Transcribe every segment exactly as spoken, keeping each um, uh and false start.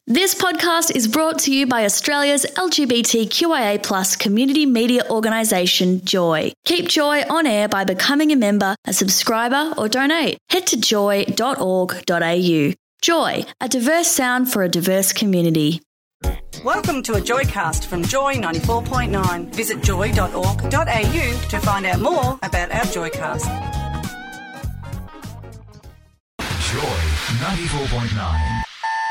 This podcast is brought to you by Australia's L G B T Q I A plus community media organisation, Joy. Keep Joy on air by becoming a member, a subscriber or donate. Head to joy dot org dot a u. Joy, a diverse sound for a diverse community. Welcome to a Joycast from Joy ninety-four point nine. Visit joy dot org dot a u to find out more about our Joycast. Joy ninety-four point nine.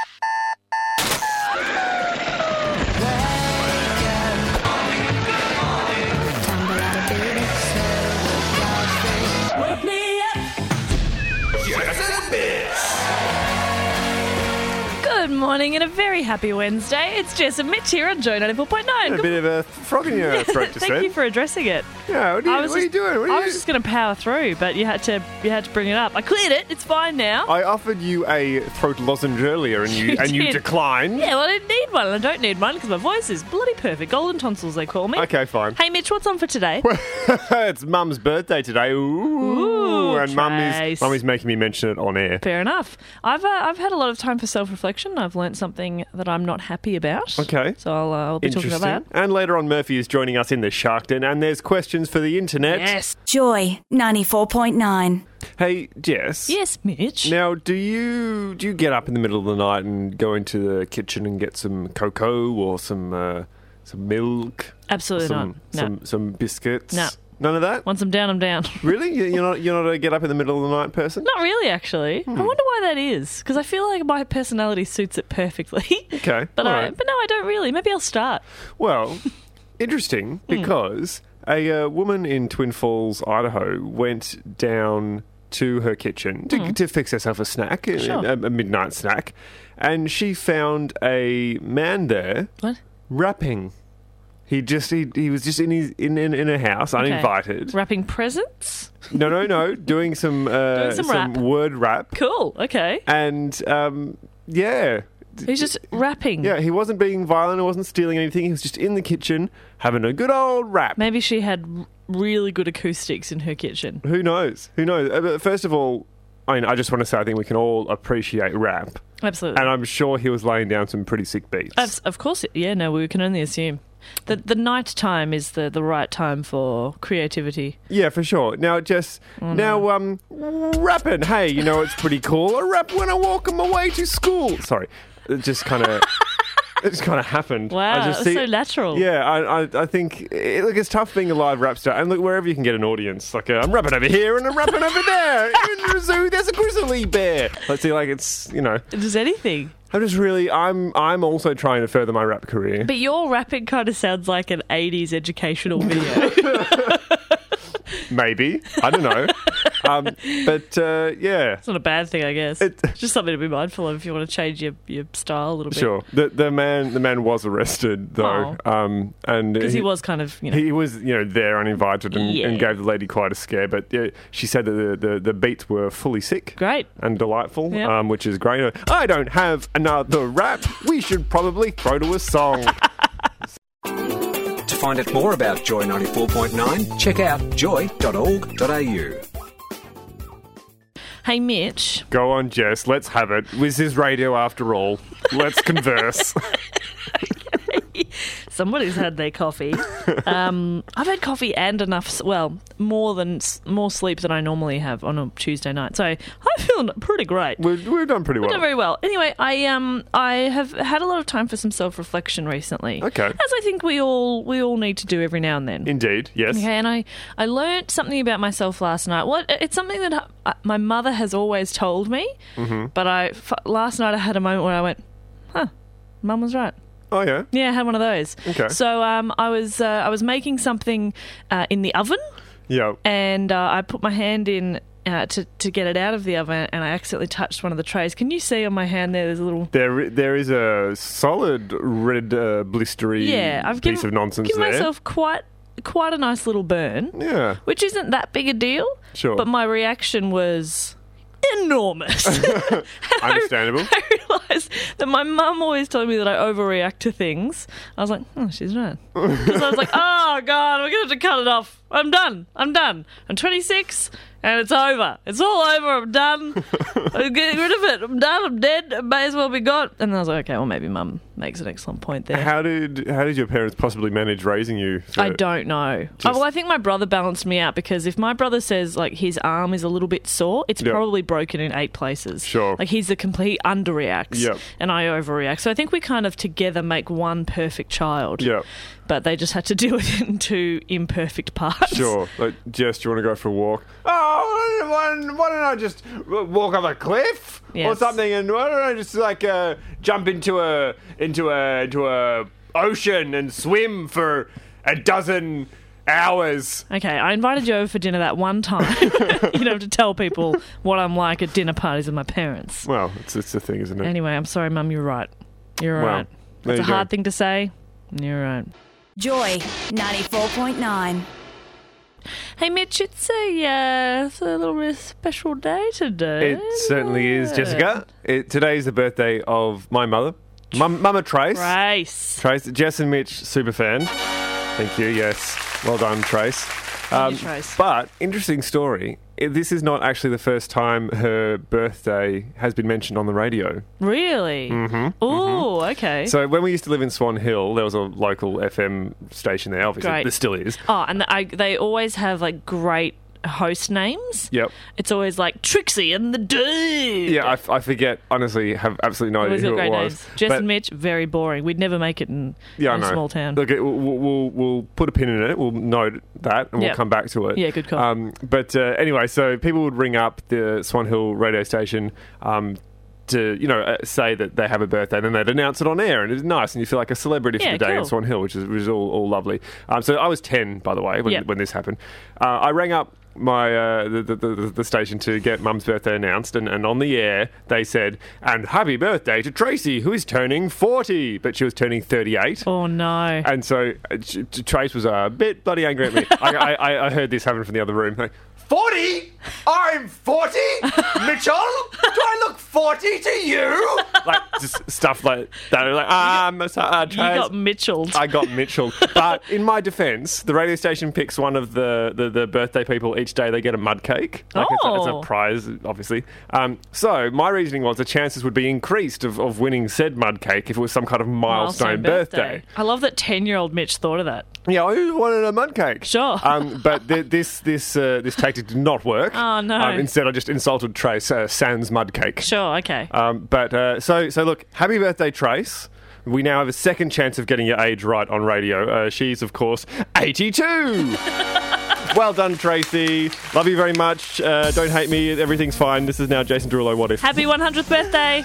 Good morning and a very happy Wednesday. It's Jess and Mitch here on Joy ninety-four point nine. A bit of a frog in your throat, just Thank said. you for addressing it. Yeah, what are you, I was what are you just- doing? What are I you was just going to power through, but you had to you had to bring it up. I cleared it. It's fine now. I offered you a throat lozenge earlier, and you, You and you did. declined. Yeah, well, I didn't need one. I don't need one because my voice is bloody perfect. Golden tonsils, they call me. Okay, fine. Hey, Mitch, what's on for today? It's Mum's birthday today. Ooh, Ooh, and Mum Trace. is Mummy's making me mention it on air. Fair enough. I've uh, I've had a lot of time for self-reflection. I've learnt something that I'm not happy about. Okay. So I'll, uh, I'll be talking Interesting. about that. And later on, Murphy is joining us in the Shark Den, and there's questions for the internet. Yes. Joy ninety-four point nine. Hey, Jess. Yes, Mitch. Now, do you do you get up in the middle of the night and go into the kitchen and get some cocoa or some uh, some milk? Absolutely some, not. No. Some some biscuits. No. None of that. Once I'm down, I'm down. Really? You- You're not you're not a get up in the middle of the night person? Not really, actually. Hmm. I wonder why that is. Because I feel like my personality suits it perfectly. Okay. But all I, right. but no, I don't really. Maybe I'll start. Well, interesting because a uh, woman in Twin Falls, Idaho, went down to her kitchen to, to fix herself a snack, a- Sure. a, a midnight snack, and she found a man there What? rapping. He just he, he was just in his in in, in a house, uninvited. Wrapping presents? No, no, no, doing some uh, Doing some rap. word rap, Cool. Okay. and um, yeah. He's just rapping. Yeah, he wasn't being violent. He wasn't stealing anything. He was just in the kitchen having a good old rap. Maybe she had r- really good acoustics in her kitchen. Who knows? Who knows? Uh, but First of all, I mean, I just want to say I think we can all appreciate rap, Absolutely. and I'm sure he was laying down some pretty sick beats. Of, of course. Yeah, no, we can only assume. The, the night time is the, the right time for creativity. Yeah, for sure. Now, Jess, Oh, now um, rapping. Hey, you know it's pretty cool. I rap when I walk on my way to school. Sorry, it just kind of. It just kind of happened. Wow, I just that's so natural. Yeah, I, I, I think it, look, it's tough being a live rap star, and look, wherever you can get an audience, like uh, I'm rapping over here and I'm rapping over there. In the zoo, there's a grizzly bear. Let's see, like it's you know, Does anything. I'm just really, I'm, I'm also trying to further my rap career. But your rapping kind of sounds like an eighties educational video. Maybe I don't know, um, but uh, yeah. It's not a bad thing, I guess. It- It's just something to be mindful of if you want to change your, your style a little bit. Sure. The the man the man was arrested though, um, and Because he was kind of, you know. He was, you know, there uninvited and, Yeah. and gave the lady quite a scare. But yeah, she said that the, the, the beats were fully sick. Great. And delightful, Yeah. um, which is great. I don't have another rap. We should probably throw to a song. To find out more about Joy ninety-four point nine, check out joy dot org dot a u. Hey, Mitch. Go on, Jess. Let's have it. This is radio after all. Let's converse. Somebody's had their coffee. Um, I've had coffee and enough, s- well, more than s- more sleep than I normally have on a Tuesday night. So I'm feeling pretty great. We've, we've done pretty well. Done very well. Anyway, I um I have had a lot of time for some self-reflection recently. Okay. As I think we all we all need to do every now and then. Indeed, yes. Okay, and I, I learnt something about myself last night. What it's something that I, my mother has always told me, Mm-hmm. but I f- last night I had a moment where I went, "Huh, Mum was right." Oh, yeah? Yeah, I had one of those. Okay. So um, I was uh, I was making something uh, in the oven, Yeah. and uh, I put my hand in. Uh, to, to get it out of the oven, and I accidentally touched one of the trays. Can you see on my hand there? There's a little There, there is a solid red uh, blistery yeah. I've piece given, of nonsense given there. myself quite quite a nice little burn, Yeah. which isn't that big a deal. Sure. But my reaction was enormous. Understandable. I realised that my mum always told me that I overreact to things. I was like, oh, she's right. Because I was like, oh, God, we're going to have to cut it off. I'm done. I'm done. I'm twenty-six and it's over. It's all over. I'm done. I'm getting rid of it. I'm done. I'm dead. It may as well be gone. And I was like, okay, well, maybe Mum makes an excellent point there. How did how did your parents possibly manage raising you? for- I don't know. Just- Oh, well, I think my brother balanced me out because if my brother says like his arm is a little bit sore, it's Yep. probably broken in eight places. Sure. Like he's the complete underreacts, Yep. and I overreact. So I think we kind of together make one perfect child. Yeah, But they just had to deal with it in two imperfect parts. sure. Like, Jess, do you want to go for a walk? Oh, why, why, why don't I just walk off a cliff or Yes. something? And why don't I just like uh, jump into a into a into a ocean and swim for a dozen hours? Okay, I invited you over for dinner that one time. You don't have to tell people what I'm like at dinner parties with my parents. Well, it's it's a thing, isn't it? Anyway, I'm sorry, Mum, you're right. You're Well, right. there It's a you go. hard thing to say. You're right. Joy ninety-four point nine. Hey, Mitch, it's a, uh, it's a little bit special day today. It certainly is, Jessica. It, today is the birthday of my mother, Mum, Mama Trace. Trace. Trace, Jess and Mitch, super fan. Thank you. Yes, well done, Trace. Um, you, Trace. But interesting story. i- This is not actually the first time her birthday has been mentioned on the radio. Really? Mm-hmm. Oh, okay. So when we used to live in Swan Hill, there was a local F M station there. Obviously, Great. there still is. oh, and the, I, they always have, like, great host names. Yep. It's always, like, Trixie and the Dude. Yeah, I, f- I forget. Honestly, have absolutely no Always idea got who it great was. names. Jess But- and Mitch, very boring. We'd never make it in, Yeah, I in a know. small town. Look, it, we'll, we'll we'll put a pin in it. We'll note that, and Yep. we'll come back to it. Yeah, good call. Um, but uh, anyway, so people would ring up the Swan Hill radio station. Um, to, you know, uh, say that they have a birthday, and then they'd announce it on air, and it was nice, and you feel like a celebrity Yeah, for the day in cool. Swan Hill, which is which is all, all lovely. Um, so I was ten, by the way, when, Yep. when this happened. Uh, I rang up my uh, the, the, the, the station to get Mum's birthday announced, and, and on the air they said, "And happy birthday to Tracy, who is turning forty," but she was turning thirty-eight. Oh, no. And so uh, T- T- Trace was a bit bloody angry at me. I, I, I heard this happen from the other room. Like, forty? I'm forty? Mitchell? Do I look forty to you? Like, just stuff like that. Like, um, uh, Trace. You got Mitchelled. I got Mitchell. But in my defence, the radio station picks one of the, the, the birthday people each day. They get a mud cake. Like it's, a, it's Oh. a prize, obviously. Um, so my reasoning was the chances would be increased of, of winning said mud cake if it was some kind of milestone, birthday. I love that ten-year-old Mitch thought of that. Yeah, I wanted a mud cake. Sure. Um, but th- this this uh, this tactic did not work. Oh, no. Um, instead, I just insulted Trace uh, sans mud cake. Sure, okay. Um, but uh, so so look, happy birthday, Trace. We now have a second chance of getting your age right on radio. Uh, she's, of course, eighty-two. Well done, Tracy. Love you very much. Uh, don't hate me. Everything's fine. This is now Jason Derulo. What if? Happy one hundredth birthday.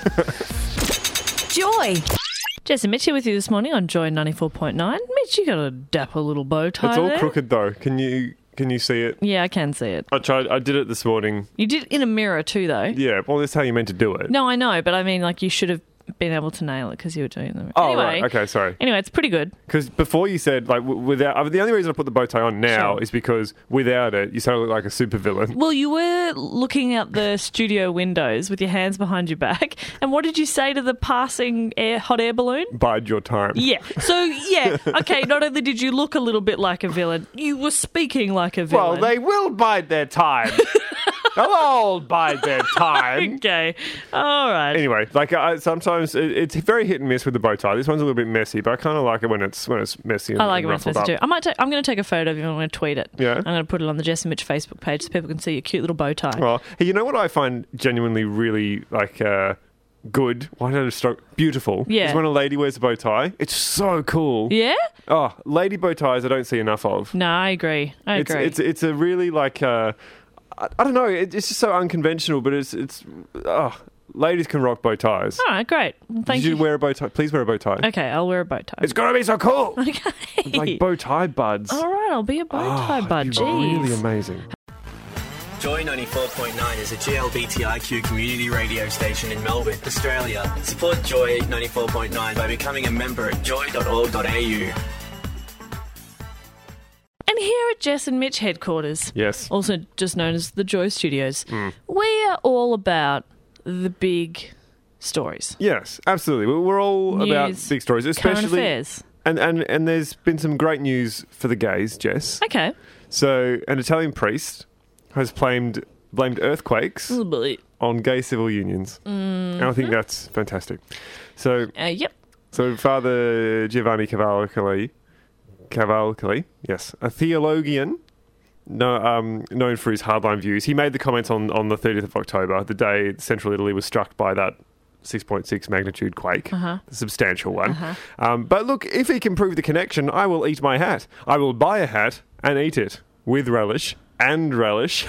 Joy Jess and Mitch here with you this morning on Joy ninety-four point nine. Mitch, you got a dapper little bow tie It's all there. crooked though. Can you can you see it? Yeah, I can see it. I tried. I did it this morning. You did it in a mirror too, though. Yeah. Well, that's how you meant to do it. No, I know, but I mean, like, you should have been able to nail it because you were doing them. Oh, anyway, right. Okay. Sorry. Anyway, it's pretty good. Because before you said, like, w- without... I mean, the only reason I put the bow tie on now Sure. is because without it, you sort of look like a supervillain. Well, you were looking out the studio windows with your hands behind your back, and what did you say to the passing air, hot air balloon? Bide your time. Yeah. So, yeah, okay, not only did you look a little bit like a villain, you were speaking like a Well, villain. they will bide their time. They'll all bide their time. Okay. All right. Anyway, like, I, sometimes it, it's very hit and miss with the bow tie. This one's a little bit messy, but I kind of like it when it's when it's messy and I like it and when it's ruffled messy up. too. I might. Ta- I'm going to take a photo of you and I'm going to tweet it. Yeah? I'm going to put it on the Jess and Mitch Facebook page so people can see your cute little bow tie. Well, hey, you know what I find genuinely really, like... Uh, good. Why don't I just beautiful? Yeah. Is when a lady wears a bow tie. It's so cool. Yeah? Oh, lady bow ties I don't see enough of. No, I agree. I It's agree. it's it's a really like uh, I, I don't know. It, it's just so unconventional, but it's it's oh, ladies can rock bow ties. All right, great. Well, thank Did you, you. wear a bow tie? Please wear a bow tie. Okay, I'll wear a bow tie. It's gonna be so cool. Okay. Like bow tie buds. All right, I'll be a bow tie Oh, bud. it'd be really Jeez. amazing. Joy ninety-four point nine is a G L B T I Q community radio station in Melbourne, Australia. Support Joy ninety-four point nine by becoming a member at joy dot org dot a u. And here at Jess and Mitch headquarters, Yes. also just known as the Joy Studios, Mm. we are all about the big stories. Yes, absolutely. We're we're all about News, big stories, Current especially affairs. and and and there's been some great news for the gays, Jess. Okay. So, an Italian priest has blamed blamed earthquakes Oh, boy. on gay civil unions. Mm-hmm. And I think that's fantastic. So, Uh, yep. so Father Giovanni Cavalcali, Cavalcali, yes, a theologian, no, um, known for his hardline views. He made the comments on, on the thirtieth of October, the day central Italy was struck by that six point six magnitude quake, Uh-huh. a substantial one. Uh-huh. Um, but look, if he can prove the connection, I will eat my hat. I will buy a hat and eat it with relish and relish.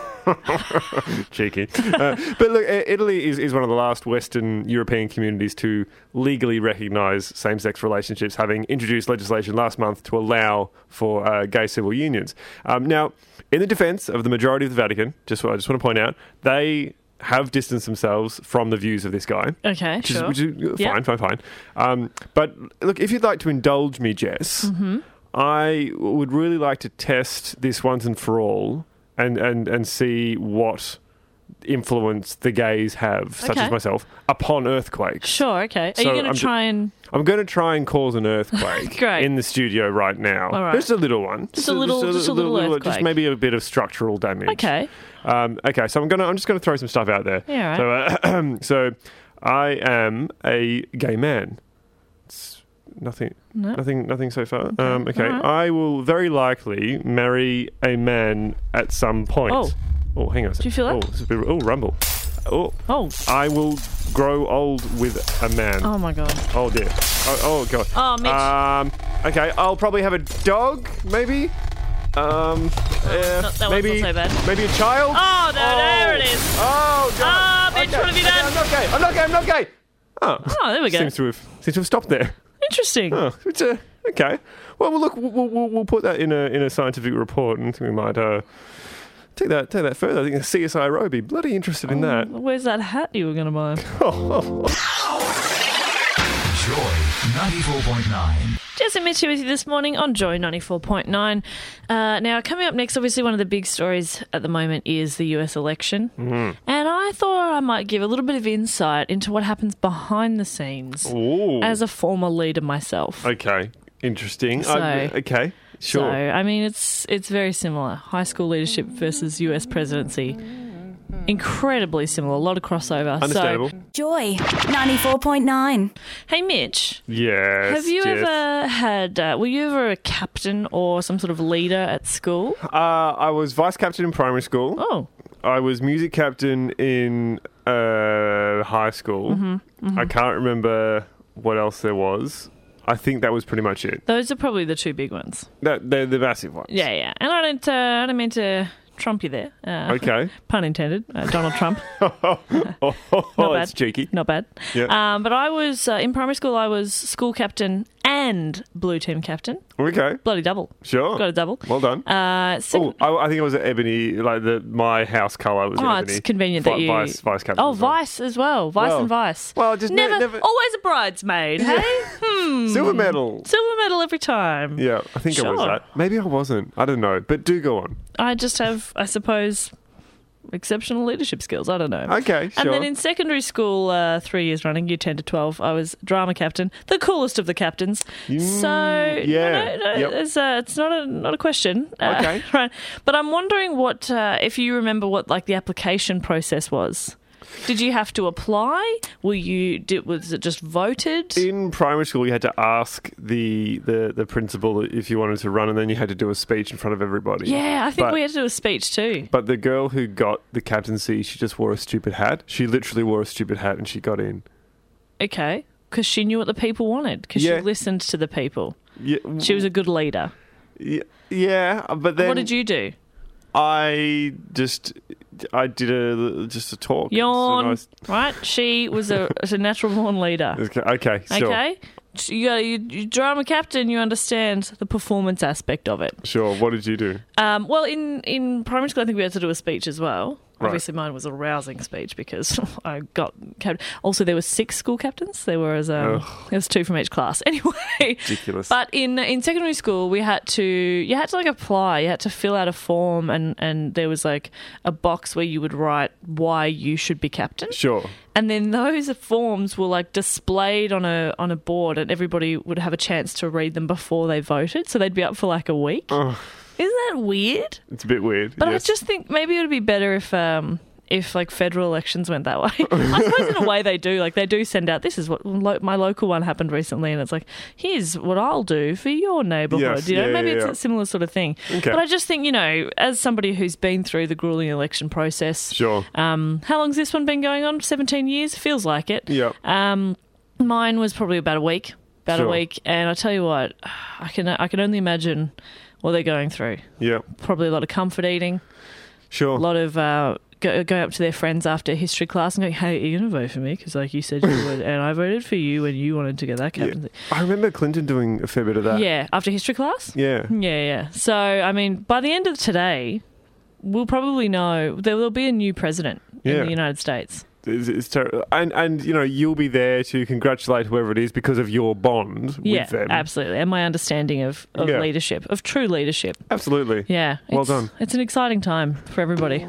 Cheeky. Uh, but look, I- Italy is, is one of the last Western European communities to legally recognise same-sex relationships, having introduced legislation last month to allow for uh, gay civil unions. Um, now, in the defence of the majority of the Vatican, just what I just want to point out, they have distanced themselves from the views of this guy. Okay, Which sure. is, which is Yep. fine, fine, fine. Um, but look, if you'd like to indulge me, Jess, Mm-hmm. I would really like to test this once and for all and, and, and see what influence the gays have, such Okay. as myself, upon earthquakes. Sure, okay. Are So you going I'm to ju- try and... I'm going to try and cause an earthquake Great. in the studio right now. All right. Just a little one. Just a little- just a little Just earthquake. maybe a bit of structural damage. Okay. Um, okay, so I'm gonna. I'm just going to throw some stuff out there. Yeah, So, uh, so I am a gay man. It's nothing. No. Nothing. Nothing so far. Um, okay, All right. I will very likely marry a man at some point. Oh. Oh, hang on a second. Do you feel that? Oh, it's a bit, oh, rumble. Oh, Oh. I will grow old with a man. Oh, my God. Oh dear. Oh, oh god. Oh, Mitch. Um. Okay, I'll probably have a dog, maybe. Um. yeah, not- that one's maybe. not so bad. Maybe a child. Oh, no, there it is. Oh god. Ah, Mitch, what have you okay, done? I'm not gay. I'm not gay. I'm not gay. Oh. Oh, there we go. Seems to have seems to have stopped there. Interesting. Oh, it's a okay. Well, well look, we'll, we'll, we'll put that in a in a scientific report, and I think we might uh, take that take that further. I think the C S I R O would be bloody interested in that. Where's that hat you were going to buy? Joy ninety-four point nine. Jess and Mitch here with you this morning on Joy ninety-four point nine. Uh, now, coming up next, obviously, one of the big stories at the moment is the U S election. Mm-hmm. And I thought I might give a little bit of insight into what happens behind the scenes Ooh. as a former leader myself. Okay. Interesting. So- Uh, okay. Sure. So, I mean, it's it's very similar. High school leadership versus U S presidency. Incredibly similar. A lot of crossover. Understandable. So, Joy ninety-four point nine. hey, Mitch. Yes. Have you Jess. ever had, uh, were you ever a captain or some sort of leader at school? Uh, I was vice captain in primary school. Oh, I was music captain in uh, high school. Mm-hmm, I can't remember what else there was. I think that was pretty much it. those are probably the two big ones. That they're the massive ones. Yeah, yeah. And I don't, uh, I don't mean to trump you there. Uh, Okay. Pun intended. Uh, Donald Trump. oh, Not that's bad. cheeky. Not bad. Yeah. Um, but I was, uh, in primary school, I was school captain and blue team captain. Okay. Bloody double. Sure. Got a double. Well done. Uh, second, Oh, I, I think it was ebony. Like the my house colour was Oh, ebony. it's convenient Vi- that you... vice vice captain. Oh, as well. vice as well. Vice Well- and vice. well, just ne- never, never- always a bridesmaid, hey? Hmm. Silver medal. Silver medal every time. Yeah, I think I was Sure. that. Maybe I wasn't. I don't know. But do go on. I just have, I suppose, exceptional leadership skills. I don't know. Okay, sure. And then in secondary school, uh, three years running, year ten to twelve, I was drama captain, the coolest of the captains. so yeah, no, no, yep. it's, uh, it's not a not a question. Uh, Okay. right. But I'm wondering what uh, if you remember what like the application process was. Did you have to apply? Were you? Did, was it just voted? In primary school, you had to ask the, the, the principal if you wanted to run, and then you had to do a speech in front of everybody. yeah, I think But- we had to do a speech too. But the girl who got the captaincy, she just wore a stupid hat. She literally wore a stupid hat, and she got in. Okay, because she knew what the people wanted. Because Yeah. she listened to the people. Yeah, She was a good leader. yeah, yeah, but then What did you do? I just I did a just a talk. Yawn, So nice- right? She was a, was a natural born leader. Okay, okay, sure, Okay, you got you, you drama captain. You understand the performance aspect of it. sure. What did you do? Um, well, in in primary school, I think we had to do a speech as well. Right. Obviously, mine was a rousing speech because I got cap- also there were six school captains. There were as um, there was two from each class. Anyway, Ridiculous. But in in secondary school, we had to you had to like apply. You had to fill out a form, and and there was like a box where you would write why you should be captain. Sure. And then those forms were like displayed on a on a board, and everybody would have a chance to read them before they voted. So they'd be up for like a week. Oh. Isn't that weird? It's a bit weird. But yes. I just think maybe it would be better if um, if like federal elections went that way. I suppose in a way they do. Like they do send out, this is what lo- my local one happened recently, and it's like, here's what I'll do for your neighbourhood. Yes, You know, yeah, maybe yeah, it's yeah. a similar sort of thing. Okay. But I just think, you know, as somebody who's been through the grueling election process, Sure. Um, how long's this one been going on? seventeen years? Feels like it. Yeah. Um, mine was probably about a week. About Sure. a week, and I tell you what, I can I can only imagine what they're going through. Yeah. Probably a lot of comfort eating, Sure. a lot of uh, go, going up to their friends after history class and going, "Hey, are you going to vote for me? Because like you said you would, and I voted for you when you wanted to get that captaincy." I remember Clinton doing a fair bit of that. Yeah, after history class. Yeah. Yeah, yeah. So I mean, by the end of today, we'll probably know there will be a new president Yeah. in the United States. It's, it's ter- and and you know you'll be there to congratulate whoever it is because of your bond Yeah, with them. absolutely, and my understanding of, of Yeah. leadership, of true leadership. Absolutely. Yeah. Well it's, done. It's an exciting time for everybody.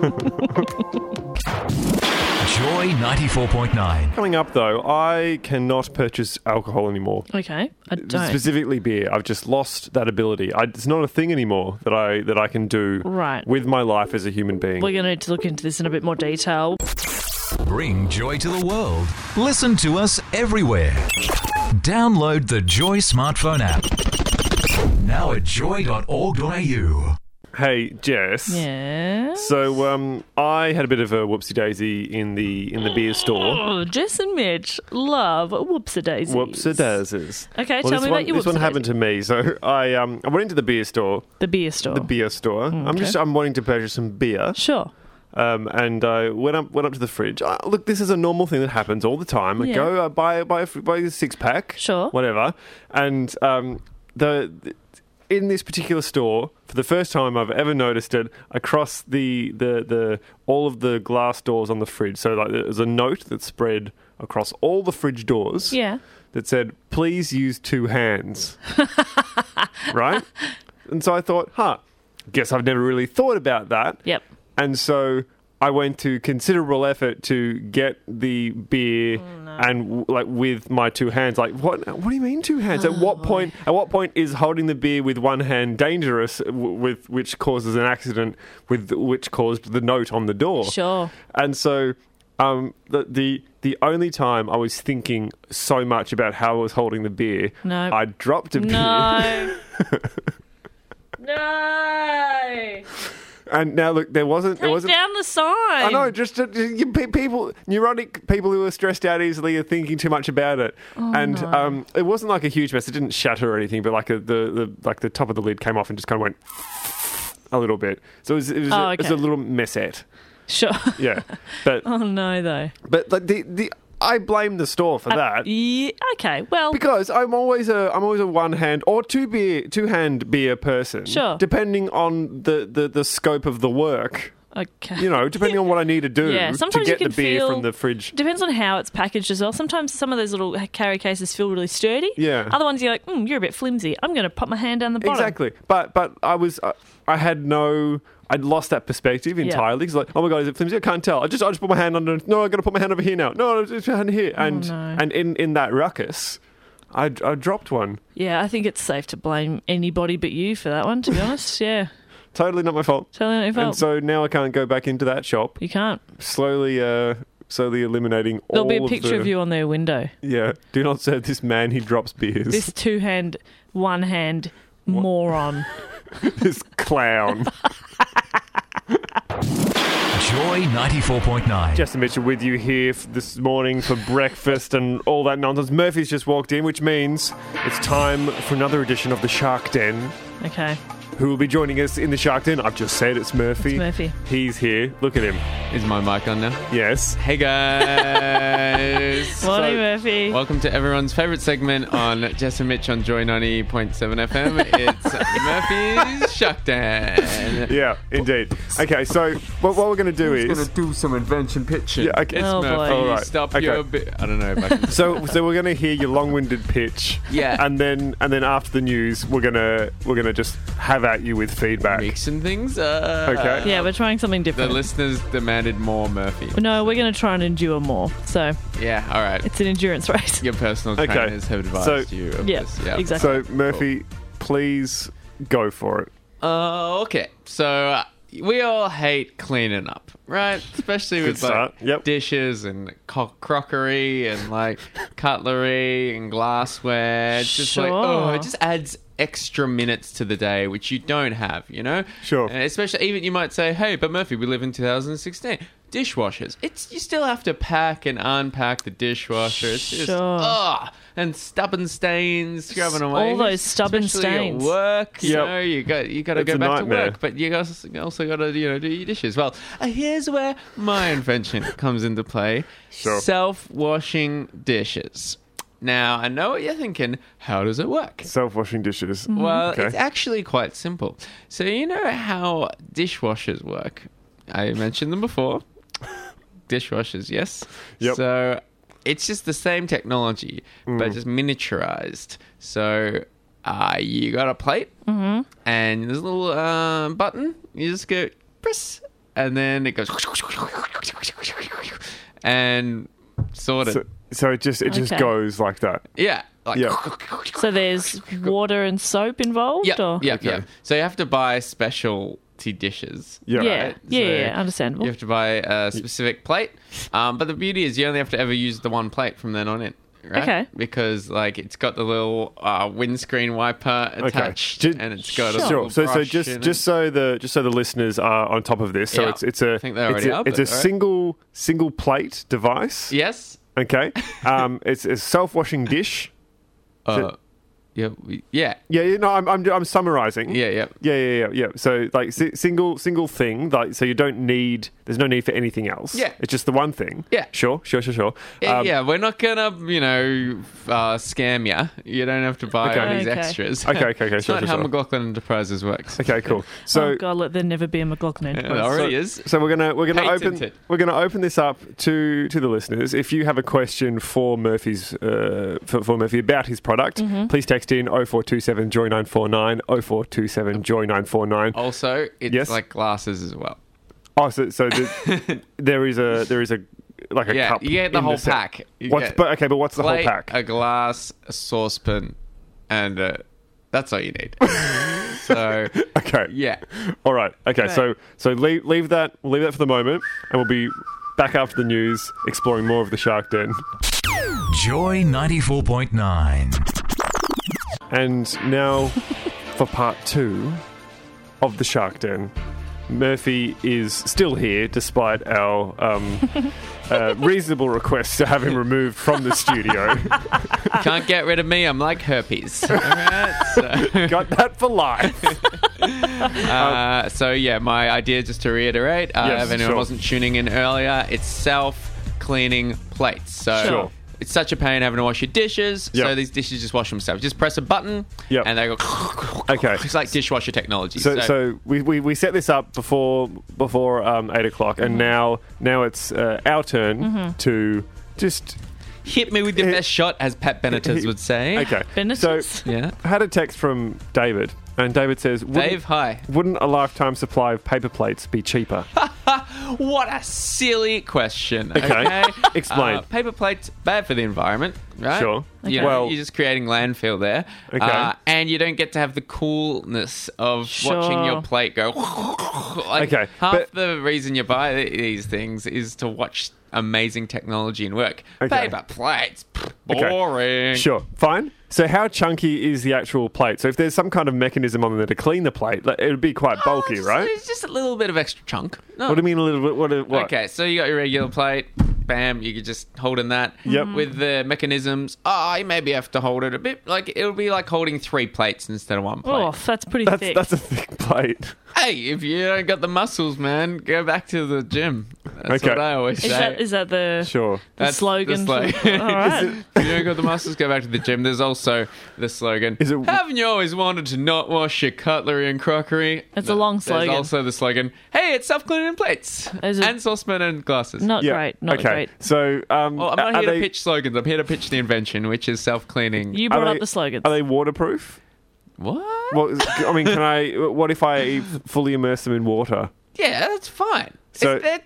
Joy ninety-four point nine. Coming up though, I cannot purchase alcohol anymore. Okay. I don't. Specifically beer. I've just lost that ability. I, it's not a thing anymore that I that I can do Right. with my life as a human being. We're going to need to look into this in a bit more detail. Bring joy to the world. Listen to us everywhere. Download the Joy smartphone app. Now at joy dot org dot a u. Hey, Jess. Yeah. So um, I had a bit of a whoopsie daisy in the in the beer store. Oh, Jess and Mitch love whoopsie daisies. Whoopsie daisies. Okay, Well, tell this me one, about your This one whoopsie happened to me. So I um I went into the beer store. The beer store. The beer store. I'm okay. just I'm wanting to purchase some beer. Sure. Um, and I went up went up to the fridge. Uh, look, this is a normal thing that happens all the time. I Yeah. go uh, buy buy a, fr- buy a six pack, Sure. whatever. And um, the, the in this particular store, for the first time I've ever noticed it, across the the, the all of the glass doors on the fridge. So like there's a note that spread across all the fridge doors. Yeah. That said, "Please use two hands." Right? And so I thought, huh, guess I've never really thought about that. Yep. And so I went to considerable effort to get the beer and w- like with my two hands. Like, what? What do you mean two hands? at what point? At what point is holding the beer with one hand dangerous? W- with which causes an accident, with which caused the note on the door. Sure. And so, um, the the the only time I was thinking so much about how I was holding the beer, No. I dropped a beer. No. No. And now look, there wasn't there Take wasn't. down the sign. I know, just, just you, pe- people, neurotic people who are stressed out easily are thinking too much about it. Oh, and um, it wasn't like a huge mess. It didn't shatter or anything, but like a, the, the like the top of the lid came off and just kind of went a little bit. So it was, it was, Oh, a, it was a okay. little messette. Sure. Yeah, but Oh, no, though. but like the the I blame the store for that. Yeah, okay, well, Because I'm always a I'm always a one hand or two beer two hand beer person. Sure. Depending on the, the, the scope of the work. okay. You know, depending on what I need to do Yeah, to sometimes get you the can beer feel- from the fridge. Depends on how it's packaged as well. Sometimes some of those little carry cases feel really sturdy. Yeah. Other ones you're like, mm, you're a bit flimsy. I'm going to pop my hand down the bottom. Exactly. But but I was uh, I had no I'd lost that perspective entirely. It's like, oh my god, is it flimsy? I can't tell. I just I just put my hand under. No, I got to put my hand over here now. No, just my hand here. And Oh, no. and in, in that ruckus, I, I dropped one. Yeah, I think it's safe to blame anybody but you for that one, to be honest. Yeah. Totally not my fault. Totally not your fault. And so now I can't go back into that shop. You can't. Slowly, uh, slowly eliminating There'll all be a of picture the, of you on their window. Yeah. Do not serve this man. He drops beers. This two hand, one hand moron. this clown. Joy ninety-four point nine. Justin Mitchell with you here f- this morning for breakfast and all that nonsense. Murphy's just walked in, which means it's time for another edition of the Shark Den. Okay. Who will be joining us in the Shark Den? I've just said it's Murphy. It's Murphy. He's here. Look at him. Is my mic on now? Yes. Hey guys! Morning, Murphy. Welcome to everyone's favourite segment on Jess and Mitch on Joy ninety point seven F M. It's Murphy's Shark Den. Yeah, indeed. Okay, so what, what we're going to do Who's is... going to do some invention pitching? Yeah, okay. It's Oh, boy. Murphy. All right. Stop Okay. your bit. I don't know if I can. So, so we're going to hear your long-winded pitch, Yeah. and then and then after the news, we're gonna we're gonna just have at you with feedback. Mixing things up. Okay. Yeah, we're trying something The different. listeners demanded more Murphy. No, we're going to try and endure more. So Yeah, all right. it's an endurance race. Your personal Okay. trainers have advised So- you of Yeah, this. Yeah, exactly. So Murphy, please go for it. Uh, okay, so uh, we all hate cleaning up, right? Especially with like start. Yep. dishes and co- crockery and like cutlery and glassware. It's just like, oh, Sure. it just adds extra minutes to the day, which you don't have, you know? Sure. And especially, even you might say, hey, but Murphy, we live in two thousand sixteen. Dishwashers. It's you still have to pack and unpack the dishwasher. It's just, Sure. oh, and stubborn stains scrubbing away. All those stubborn Especially stains. At work, you Yep. know, you got you got to It's go a back nightmare. to work, but you also, also got to you know do your dishes. Well, uh, here's where my invention comes into play: Sure. self-washing dishes. Now, I know what you're thinking. How does it work? Self-washing dishes. Well, Okay. it's actually quite simple. So you know how dishwashers work? I mentioned them before. Dishwashers, yes. Yep. So it's just the same technology, but just miniaturized. So uh, you got a plate, and there's a little uh, button. You just go press, and then it goes, and sorted. So, so it just it just Okay. goes like that. yeah. Like, Yeah. So there's water and soap involved? yeah, or? yeah, Okay. yeah. So you have to buy specialty dishes. Yeah. Yeah, Right, yeah, so yeah, understandable. You have to buy a specific plate, um, but the beauty is you only have to ever use the one plate from then on in, right? Okay. Because like it's got the little uh, windscreen wiper attached, Ju- and it's got a Sure. little So, so brush just in just it. so the just so the listeners are on top of this. So Yeah. it's it's a I think they it's already a, are, it's a but all right. single single plate device. yes, Okay. Um, it's a self-washing dish. uh, yeah, we- yeah, Yeah. You know, I'm I'm I'm summarizing. yeah, yeah. Yeah, yeah, yeah, yeah. So like si- single single thing, like so you don't need. There's no need for anything else. Yeah. It's just the one thing. Yeah. Sure, sure, sure, sure. Yeah, Um, yeah, we're not gonna, you know, uh, scam you. You don't have to buy Okay. all these Okay. extras. Okay, okay, okay, It's sure, not sure, how sure. McLaughlin Enterprises works. Okay, cool. So oh God, let there never be a McLaughlin It Enterprise. already so, is. So we're gonna we're gonna open Patented. we're gonna open this up to to the listeners. If you have a question for Murphy's uh, for, for Murphy about his product, Mm-hmm. please text in oh four two seven joy nine four nine oh four two seven joy nine four nine. Also, it's Yes? like glasses as well. Oh, so so the, there is a there is a like a Yeah, cup. you get the in whole set. pack. You What's get but okay, but what's the plate, whole pack? A glass, a saucepan, and uh, that's all you need. So, Okay. yeah. All right. Okay. Great. So so leave leave that we'll leave that for the moment, and we'll be back after the news, exploring more of the Shark Den. Joy ninety-four point nine. And now for part two of the Shark Den. Murphy is still here despite our um, uh, reasonable request to have him removed from the studio. Can't get rid of me. I'm like herpes. All right. So, Got that for life. uh, so yeah, my idea, just to reiterate, uh, Yes, if anyone sure. wasn't tuning in earlier, it's self-cleaning plates. So Sure. it's such a pain having to wash your dishes. Yep. So these dishes just wash themselves. Just press a button, Yep. and they go. Okay. It's like dishwasher technology. So, so we, we, we set this up before before um, eight o'clock, and now now it's uh, our turn to just hit me with your best shot, as Pat Benatas would say. okay. Benatas? So Yeah. I had a text from David, and David says, wouldn't, Dave, hi. wouldn't a lifetime supply of paper plates be cheaper? What a silly question. Okay. Okay. Explain. Uh, paper plates, bad for the environment, right? Sure. You Okay. know, Well- you're just creating landfill there. Okay. Uh, and you don't get to have the coolness of Sure. watching your plate go. Like, Okay, Half but- the reason you buy these things is to watch amazing technology and work. Okay. Paper plates, pff, Okay. boring. Sure, fine. So how chunky is the actual plate? So if there's some kind of mechanism on there to clean the plate, like, it would be quite Oh, bulky, just- right? It's just a little bit of extra chunk. No. What do you mean a little bit? What? what? Okay, so you got your regular plate. Bam, you could just hold in that. Yep. With the mechanisms, oh, you maybe have to hold it a bit. Like, it'll be like holding three plates instead of one plate. Oh, that's pretty That's thick. that's a thick plate. Hey, if you don't got the muscles, man, go back to the gym. That's Okay. what I always is say. that is that the, Sure. the That's slogan? the for- slogan. all right. If you don't got the muscles, go back to the gym. There's also the slogan. Is it- Haven't you always wanted to not wash your cutlery and crockery? It's a long slogan. There's also the slogan. Hey, it's self-cleaning plates Is it- and saucepan and glasses. Not Yeah. great. Not okay. great. So um, Well, I'm are not here they, to pitch slogans. I'm here to pitch the invention, which is self-cleaning. You are brought they- up the slogans. Are they waterproof? What? Well, I mean, can I? What if I fully immerse them in water? Yeah, that's fine. So- It's- that-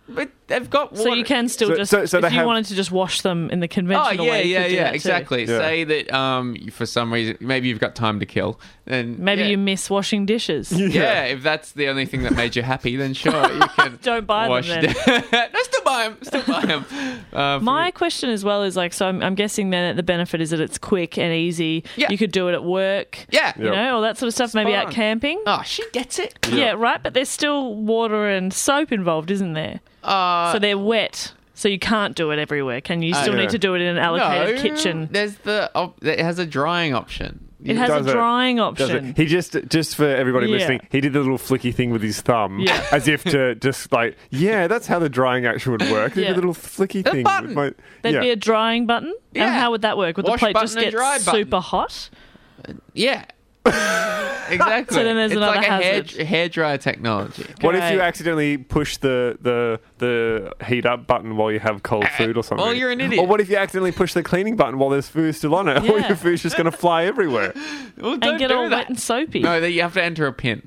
but they've got water. So you can still So- just, so- so if they you have- wanted to just wash them in the Oh conventional yeah, way, you yeah, could do yeah, that too. exactly. Yeah. Say that um, for some reason, maybe you've got time to kill, then Maybe yeah. you miss washing dishes. Yeah, if that's the only thing that made you happy, then sure, you can. Don't buy them wash then. it. No, still buy them. Still buy them. Uh, for- My question as well is like, so I'm, I'm guessing then that the benefit is that it's quick and easy. Yeah. You could do it at work. Yeah. You know, all that sort of stuff. Maybe Spot out on. camping. Oh, she gets it. Yeah, right. But there's still water and soap involved, isn't there? Uh, So they're wet. So you can't do it everywhere, can you? You still yeah. need to do it in an allocated no, kitchen. There's the. Op- it has a drying option. It has a Does it? drying Does option. it? He just, just for everybody Yeah. listening, he did the little flicky thing with his thumb, Yeah. as if to just like, yeah, that's how the drying action would work. He Yeah. did a little flicky A thing. button. With my, There'd yeah. be a drying button. Yeah. And how would that work? Would Wash the plate button just and get dry button. super hot? Yeah. Exactly. So then there's it's another like a hair, hazard. hair dryer technology. What if you Great. accidentally push the, the the heat up button while you have cold food or something? well, you're an idiot. Or what if you accidentally push the cleaning button while there's food still on it? All Yeah. your food's just going to fly everywhere. Well, don't And get do all that. wet and soapy. No, that you have to enter a pin.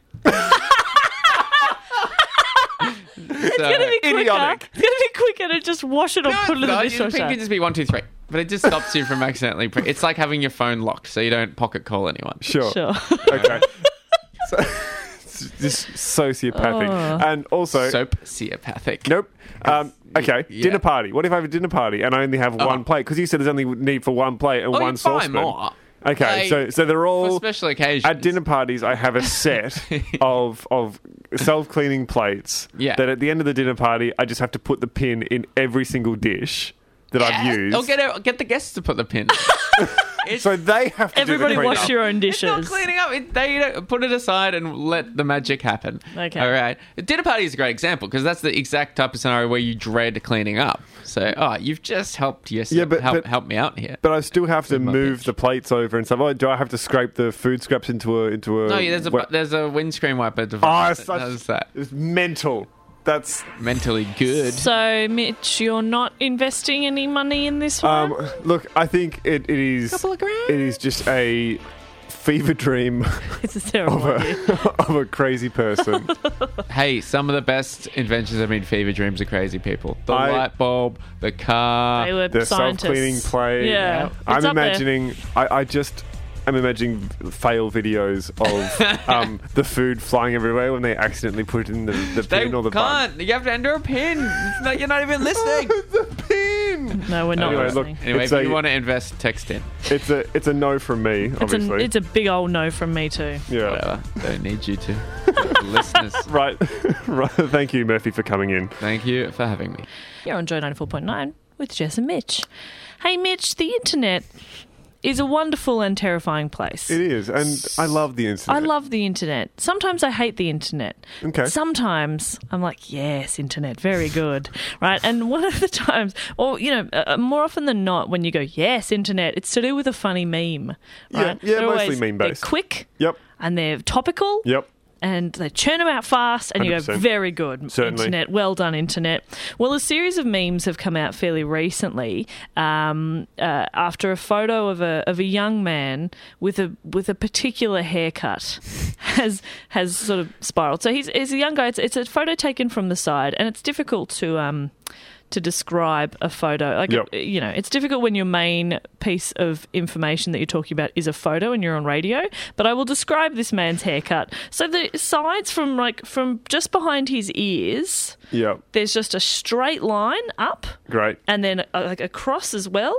It's going to be quicker. idiotic. It's going to be quicker to just wash it or put it in the no, the dishwasher. pin can just be one, two, three. But it just stops you from accidentally. Pre- it's like having your phone locked so you don't pocket call anyone. Sure. Sure. Okay. So, it's just sociopathic. Oh. And also, Sociopathic. nope. Um, okay, Yeah. dinner party. What if I have a dinner party and I only have one plate? Because you said there's only need for one plate and Oh, one you buy saucepan. more. Okay, Like, so so they're For all special occasions. at dinner parties. I have a set of of self cleaning plates. Yeah. That at the end of the dinner party, I just have to put the pin in every single dish that I've Yeah. used. Or get, a, get the guests to put the pin. It's so they have to Everybody do the wash cleanup. your own It's not dishes. cleaning up. It, they don't put it aside and let the magic happen. Okay. All right. A dinner party is a great example because that's the exact type of scenario where you dread cleaning up. So, oh, you've just helped yourself. Yeah, but- help, but- help me out here. But I still have to With my move bitch. the plates over and stuff. Oh, do I have to scrape the food scraps into a into a? no, there's a wet- there's a windscreen wiper Oh, device it's that such, does that. it's mental. That's Mentally good. So, Mitch, you're not investing any money in this one? um. Look, I think it, it is. Couple of grand. It is just a fever dream It's a terrible of idea. a, of a crazy person. Hey, some of the best inventions have been fever dreams of crazy people. The I- light bulb, the car. They were The scientists. self-cleaning plate. Yeah. I'm It's up there. imagining. I, I just. I'm imagining fail videos of um, the food flying everywhere when they accidentally put it in the, the They pin or the can't. You have to enter a pin. It's not, you're not even listening. button. the pin. No, we're not Anyway, look, listening. Anyway, It's if a- you want to invest, text in. It's a it's a no from me. It's Obviously. a, it's a big old no from me, too. yeah. Whatever. Don't need you to. Listeners, Right. right. Thank you, Murphy, for coming in. thank you for having me. You're on Joy ninety-four point nine with Jess and Mitch. Hey, Mitch, the internet is a wonderful and terrifying place. It is, and I love the internet. I love the internet. Sometimes I hate the internet. Okay. Sometimes I'm like, yes, internet, very good, right? And one of the times, or you know, uh, more often than not, when you go, yes, internet, it's to do with a funny meme, Yeah, right? yeah, They're mostly always- meme-based. They're quick Yep. and they're topical. Yep. And they churn them out fast, and you one go, hundred percent. very good, Certainly. internet, well done, internet. Well, a series of memes have come out fairly recently um, uh, after a photo of a of a young man with a with a particular haircut has has sort of spiraled. So he's, he's a young guy. It's, it's a photo taken from the side, and it's difficult to um, to describe a photo. Like, Yep. you know, it's difficult when your main piece of information that you're talking about is a photo and you're on radio. But I will describe this man's haircut. So the sides from like from just behind his ears, Yep. there's just a straight line up, Great. and then uh, like across as well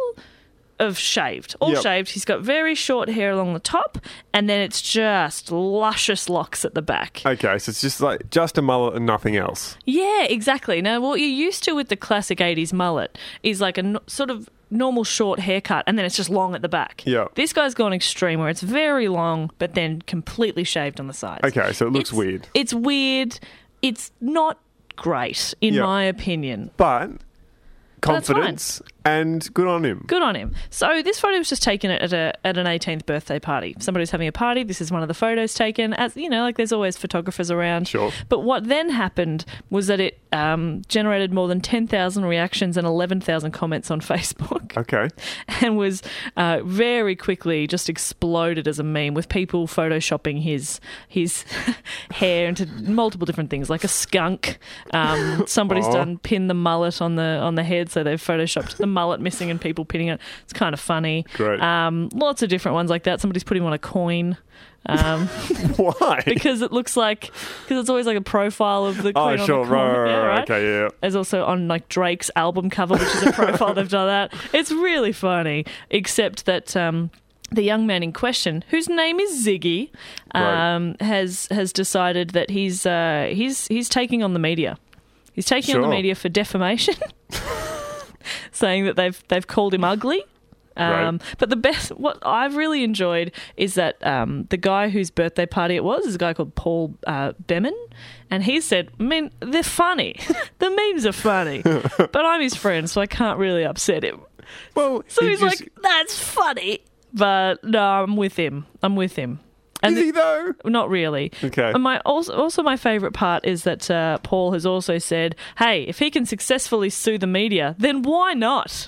of shaved, all Yep. shaved. He's got very short hair along the top, and then it's just luscious locks at the back. Okay, so it's just like just a mullet and nothing else. Yeah, exactly. Now, what you're used to with the classic eighties mullet is like a no- sort of normal short haircut, and then it's just long at the back. Yeah. This guy's gone extreme where it's very long, but then completely shaved on the sides. Okay, so it looks It's- weird. It's weird. It's not great, in Yeah. my opinion. But That's fine. confidence, and good on him. Good on him. So this photo was just taken at a at an eighteenth birthday party. Somebody's having a party. This is one of the photos taken. As you know, like there's always photographers around. Sure. But what then happened was that it um, generated more than ten thousand reactions and eleven thousand comments on Facebook. Okay. And was uh, very quickly just exploded as a meme with people photoshopping his his hair into multiple different things, like a skunk. Um, somebody's Aw. done pin the mullet on the on the head, so they've photoshopped the mullet missing and people pinning it. It's kind of funny. Great. Um, lots of different ones like that. Somebody's putting on a coin. Um, Why? because it looks like because it's always like a profile of the Oh, queen sure. on the coin. Right, right, Yeah, right. right? Okay, yeah. There's also on like Drake's album cover, which is a profile. They've done that. It's really funny, except that um, the young man in question, whose name is Ziggy, um, has has decided that he's uh, he's he's taking on the media. He's taking on Sure. the media for defamation, saying that they've they've called him ugly. Um, Right. But the best, what I've really enjoyed is that um, the guy whose birthday party it was is a guy called Paul uh, Beman, and he said, I mean, they're funny. The memes are funny, but I'm his friend, so I can't really upset him. Well, So he he's just- like, that's funny, but no, I'm with him. I'm with him. And is he though? not really. Okay. And my also, also my favourite part is that uh, Paul has also said, "Hey, if he can successfully sue the media, then why not?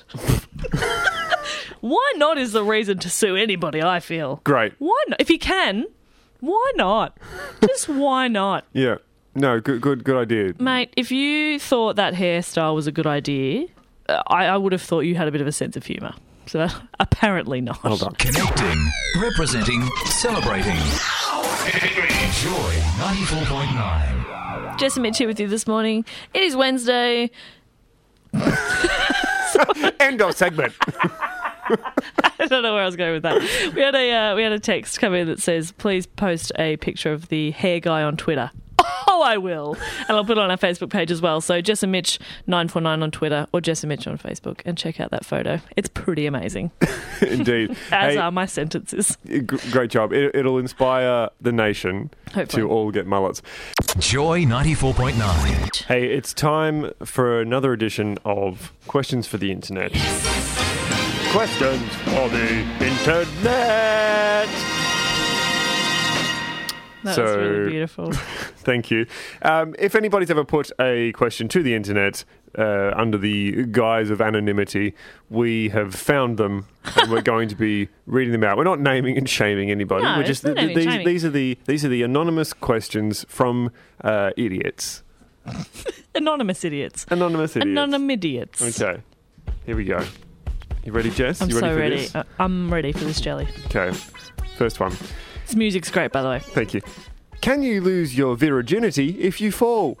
Why not is the reason to sue anybody. I feel Great. Why not? If he can, why not? Just why not, Yeah. No, good, good, good idea. mate? If you thought that hairstyle was a good idea, uh, I, I would have thought you had a bit of a sense of humour. So apparently not. Hold on. Connecting, representing, celebrating. Joy ninety-four point nine. Jess and Mitch here with you this morning. It is Wednesday. End of segment. I don't know where I was going with that. We had a uh, we had a text come in that says, "Please post a picture of the hair guy on Twitter." Oh, I will, and I'll put it on our Facebook page as well. So Jess and Mitch nine four nine on Twitter or Jess and Mitch on Facebook, and check out that photo. It's pretty amazing, Indeed. as Hey, are my sentences. g- great job. It, it'll inspire the nation Hopefully. to all get mullets. Joy ninety-four point nine. Hey, it's time for another edition of Questions for the Internet. Questions for the Internet. That So- was really beautiful. Thank you. Um, if anybody's ever put a question to the internet uh, under the guise of anonymity, we have found them and we're going to be reading them out. We're not naming and shaming anybody. No, we're it's just not naming and these, shaming. these are the these are the anonymous questions from uh, idiots. Anonymous idiots. Anonymous idiots. Anonymous idiots. Okay. Here we go. You ready, Jess? I'm you ready so for ready. this? Uh, I'm ready for this jelly. Okay. First one. This music's great, by the way. Thank you. Can you lose your virginity if you fall?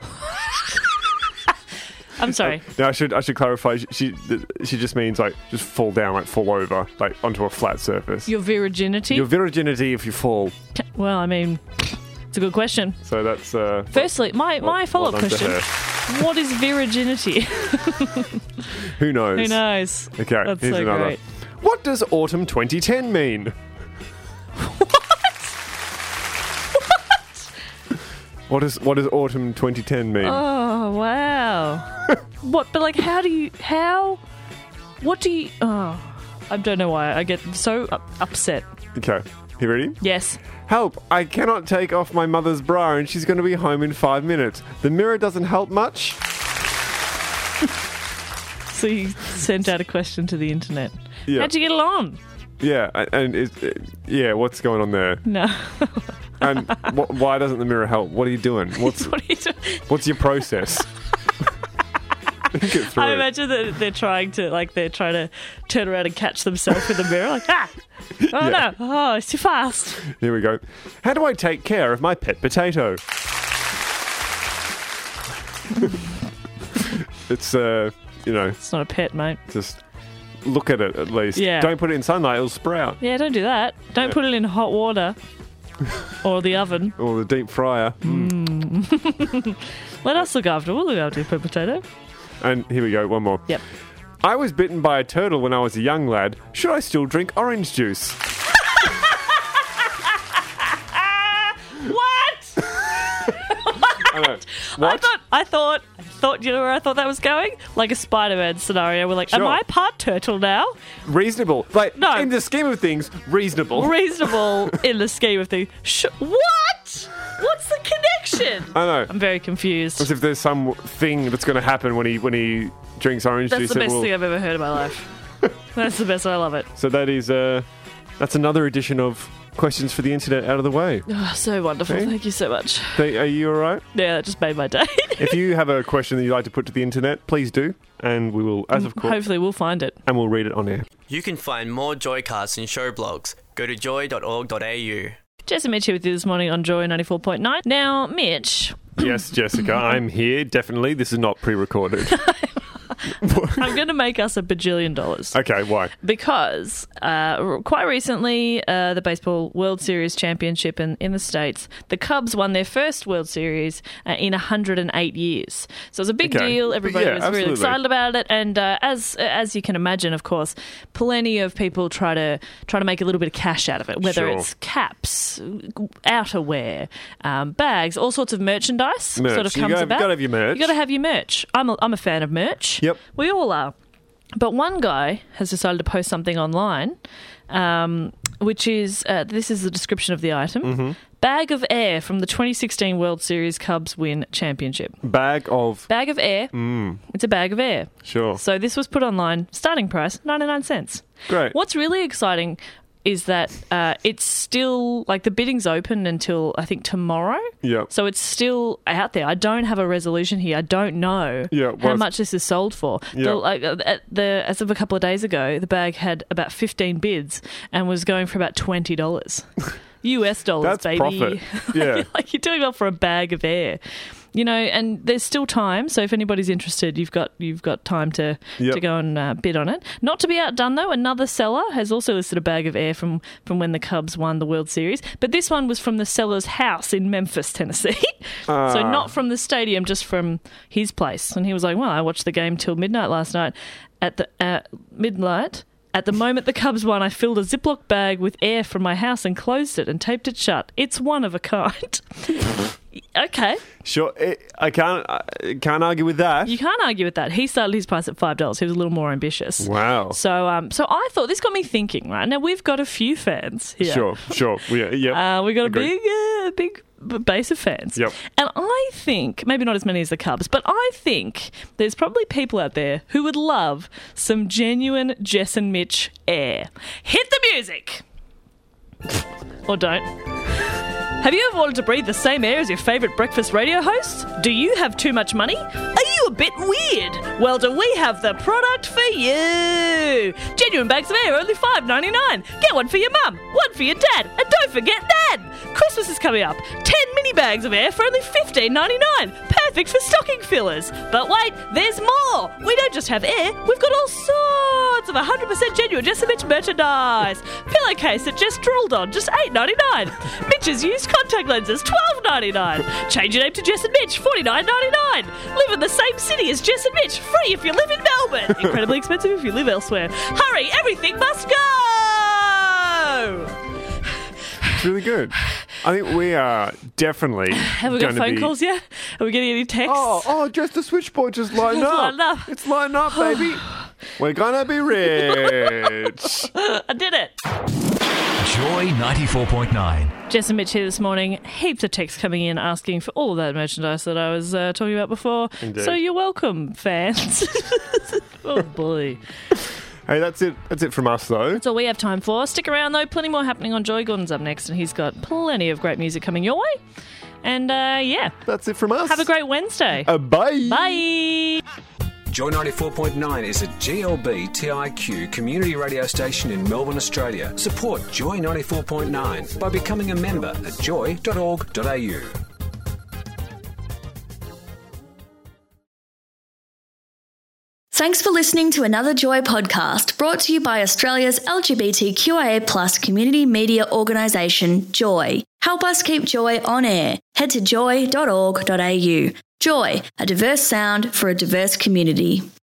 I'm sorry. Now I should I should clarify. She she, she just means like just fall down, like fall over, like onto a flat surface. Your virginity? Your virginity if you fall. Well, I mean, it's a good question. So that's uh. Firstly, my, well- my well follow-up done to question. her. What is virginity? Who knows? Who knows? Okay, That's here's so another. great. What does autumn twenty ten mean? What does what does autumn twenty ten mean? Oh, wow. What? But, like, how do you... How... What do you... Oh, I don't know why. I get so up, upset. Okay, you ready? Yes. Help! I cannot take off my mother's bra and she's going to be home in five minutes. The mirror doesn't help much. So you sent out a question to the internet. Yeah. How'd you get it on? Yeah, and- and is, yeah, what's going on there? No. And wh- why doesn't the mirror help? What are you doing? What's What are you doing? what's your process? Think it through. I imagine that they're trying to, like, they're trying to turn around and catch themselves in the mirror. Like, ah! Oh, Yeah. no. Oh, it's too fast. Here we go. How do I take care of my pet potato? It's uh, you know, It's not a pet, mate. just look at it at least. Yeah. Don't put it in sunlight; it'll sprout. Yeah, don't do that. Don't Yeah. put it in hot water or the oven. Or the deep fryer. Let us look after. We'll look after your pet potato. And here we go. One more. Yep. I was bitten by a turtle when I was a young lad. Should I still drink orange juice? What? I know. I What? thought. I thought. I thought, you know where I thought that was going? Like a Spider-Man scenario. We're like, am Sure. I part turtle now? Reasonable. Like, No. in the scheme of things, reasonable. Reasonable in the scheme of things. Sh- what? What's the connection? I know. I'm very confused. As if there's some thing that's going to happen when he when he drinks orange That's juice. the that best will- thing I've ever heard in my life. That's the best. I love it. So that is, uh, that's another edition of Questions for the Internet out of the way. Oh, so wonderful. Okay. Thank you so much. Hey, are you all right? Yeah, that just made my day. If you have a question that you'd like to put to the internet, please do, and we will, as of course, Hopefully we'll find it. and we'll read it on air. You can find more Joycasts and show blogs. Go to joy dot org dot a u. Jess and Mitch here with you this morning on Joy ninety-four point nine. Now, Mitch, Yes, Jessica, I'm here. Definitely, this is not pre-recorded. I'm going to make us a bajillion dollars. Okay, why? Because uh, quite recently, uh, the Baseball World Series Championship in, in the States, the Cubs won their first World Series uh, in one hundred eight years. So it was a big Okay. deal. Everybody Yeah, was absolutely. really excited about it. And uh, as as you can imagine, of course, plenty of people try to try to make a little bit of cash out of it, whether Sure. it's caps, outerwear, um, bags, all sorts of merchandise Merch. sort of You comes gotta- about. gotta have your merch. You got to have your merch. I'm a, I'm a fan of merch. Yep. We all are. But one guy has decided to post something online, um, which is, uh, this is the description of the item. Mm-hmm. Bag of air from the twenty sixteen World Series Cubs win championship. Bag of... Bag of air. Mm, It's a bag of air. sure. So this was put online, starting price, ninety-nine cents. Great. What's really exciting is that uh, it's still, like, the bidding's open until, I think, tomorrow. Yep. So it's still out there. I don't have a resolution here. I don't know Yeah, how well, much this is sold for. Yeah. The, like, uh, at the, as of a couple of days ago, the bag had about fifteen bids and was going for about twenty dollars. U S dollars, That's baby. profit. Yeah. Like, you're doing well for a bag of air. You know, and there's still time. So if anybody's interested, you've got you've got time to Yep. to go and uh, bid on it. Not to be outdone, though, another seller has also listed a bag of air from from when the Cubs won the World Series. But this one was from the seller's house in Memphis, Tennessee. So Ah. not from the stadium, just from his place. And he was like, "Well, I watched the game till midnight last night. At the uh, midnight." At the moment the Cubs won, I filled a Ziploc bag with air from my house and closed it and taped it shut. It's one of a kind. Okay. Sure. I, I can't I can't argue with that. You can't argue with that. He started his price at five dollars. He was a little more ambitious. Wow. So um, so I thought, this got me thinking, right? Now, we've got a few fans here. Sure, sure. Yeah, yeah. Uh, we've got a Agreed. big, uh, big b- base of fans. Yep. And I think, maybe not as many as the Cubs, but I think there's probably people out there who would love some genuine Jess and Mitch air. Hit the music! Or don't. Have you ever wanted to breathe the same air as your favourite breakfast radio host? Do you have too much money? Are you a bit weird? Well, do we have the product for you? Genuine bags of air, only five dollars ninety-nine. Get one for your mum, one for your dad, and don't forget Dad! Christmas is coming up. ten mini bags of air for only fifteen dollars ninety-nine. Perfect for stocking fillers. But wait, there's more! We don't just have air, we've got all sorts of one hundred percent genuine Jess and Mitch merchandise. Pillowcase that just drooled on, just eight dollars ninety-nine. Mitch's used contact lenses, twelve dollars ninety-nine. Change your name to Jess and Mitch, forty-nine dollars ninety-nine. Live in the same city as Jess and Mitch, free if you live in Melbourne. Incredibly expensive if you live elsewhere. Hurry, everything must go! It's really good. I think we are definitely Have we got gonna phone be... calls yet? Are we getting any texts? Oh, oh, just the switchboard just lighting It's up. lighting up. It's lighting up, baby. We're gonna be rich. I did it. Joy ninety-four point nine. Jess and Mitch here this morning. Heaps of texts coming in asking for all of that merchandise that I was uh, talking about before. Indeed. So you're welcome, fans. Oh, boy. Hey, that's it. That's it from us, though. That's all we have time for. Stick around, though. Plenty more happening on Joy. Gordon's up next, and he's got plenty of great music coming your way. And, uh, yeah, That's it from us. have a great Wednesday. Uh, bye. Bye. Joy ninety-four point nine is a G L B T I Q community radio station in Melbourne, Australia. Support Joy ninety-four point nine by becoming a member at joy dot org dot a u. Thanks for listening to another Joy podcast brought to you by Australia's L G B T Q I A plus community media organisation, Joy. Help us keep Joy on air. Head to joy dot org dot a u. Joy, a diverse sound for a diverse community.